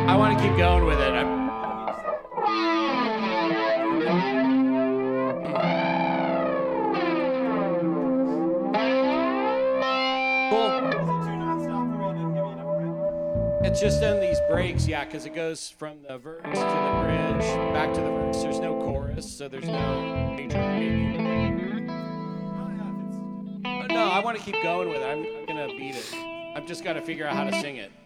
I want to keep going with it. It's just in these breaks, yeah, because it goes from the verse to the bridge, back to the verse. There's no chorus, so there's no major break. No, I want to keep going with it. I'm going to beat it. I've just got to figure out how to sing it.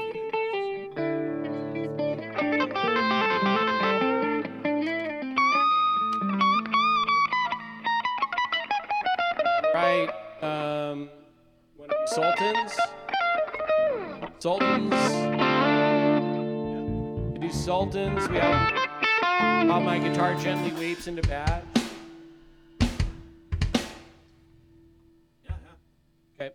Right. Want to do Sultans? Sultans. We do Sultans. We have How My Guitar Gently Weeps into Bad. Okay.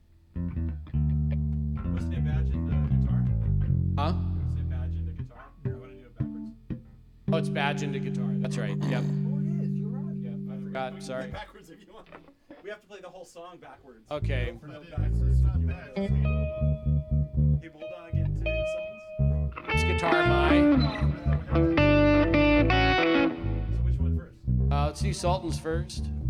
What's the badge into guitar? Huh? What's the badge into guitar? I want to do it backwards. Oh, it's badge into guitar. That's right. Yep. Oh, it is. You're right. Yeah, I forgot. We Sorry. can play backwards if you want. We have to play the whole song backwards. Okay. For no backwards. Hey, Bulldog into songs. It's guitar my. So which one first? Let's do Sultans first.